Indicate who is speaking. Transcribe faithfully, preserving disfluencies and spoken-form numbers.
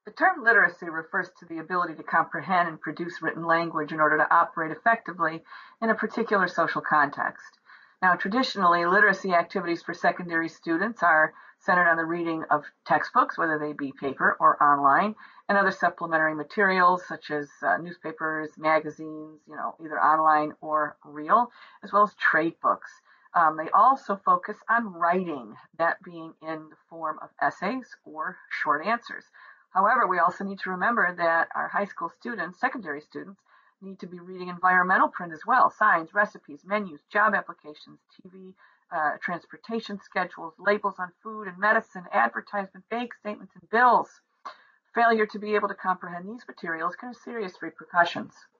Speaker 1: The term literacy refers to the ability to comprehend and produce written language in order to operate effectively in a particular social context. Now, traditionally, literacy activities for secondary students are centered on the reading of textbooks, whether they be paper or online, and other supplementary materials such as uh, newspapers, magazines, you know, either online or real, as well as trade books. Um, they also focus on writing, that being in the form of essays or short answers. However, we also need to remember that our high school students, secondary students, need to be reading environmental print as well, signs, recipes, menus, job applications, T V, uh, transportation schedules, labels on food and medicine, advertisement, bank statements, and bills. Failure to be able to comprehend these materials can have serious repercussions.